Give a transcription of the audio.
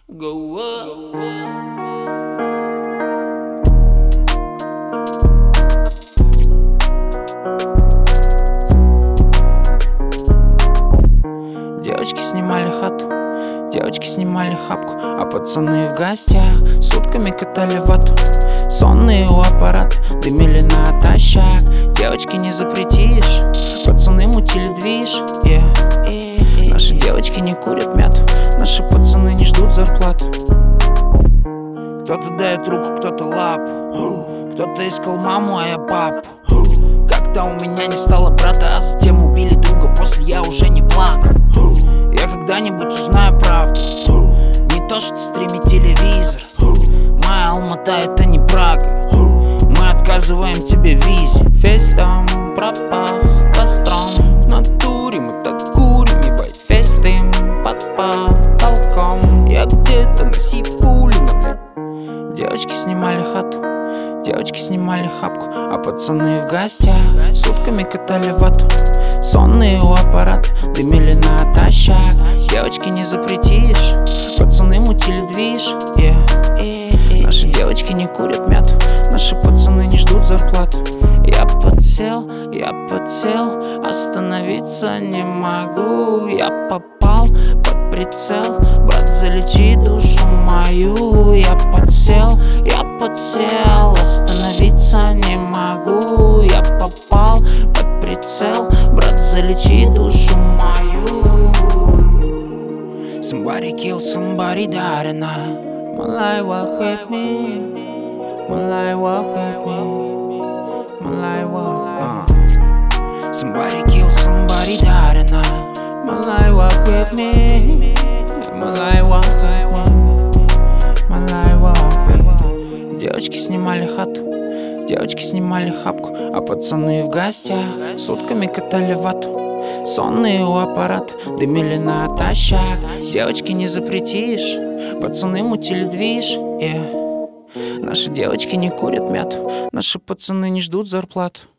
Go up. Девочки снимали хату, девочки снимали хапку, а пацаны в гостях сутками катали вату. Сонные у аппарата дымили натощак. Девочки не запретишь, пацаны мутили движ, Наши девочки не курят мяту, наши пацаны не ждут зарплату. Кто-то дает руку, кто-то лапу, кто-то искал маму, а я папу. Когда у меня не стало брата, а затем убили друга, после я уже не плакал. Я когда-нибудь узнаю правду, не то что стримить телевизор. Моя Алмата — это не Прага, мы отказываем тебе в визе. Весь дом пропах костром, в натуре мы так курим, ебать. Весь дым под потолком, я где-то на Сипулино, блядь. Девочки снимали хату, девочки снимали хапку, а пацаны в гостях сутками катали вату. Сонные у аппарата дымили натощак. Девочки не запретишь, пацаны мутили движ, Наши девочки не курят мяту, наши пацаны не ждут зарплату. Я подсел, остановиться не могу. Я попал под прицел, брат, залечи душу мою. Я подсел, остановиться не могу. Я попал под прицел, брат, залечи душу мою. Somebody kill somebody, darling. Малай, walk with me. Малай, walk with me. Малай, walk. Somebody kill somebody, darling. Малай, walk with me. Малай, walk with me. Малай, walk with me. Девочки снимали хату, девочки снимали хапку, а пацаны в гостях сутками катали вату. Сонные у аппарата дымили натощак. Девочки не запретишь, пацаны мутили движ, Наши девочки не курят мяту, наши пацаны не ждут зарплату.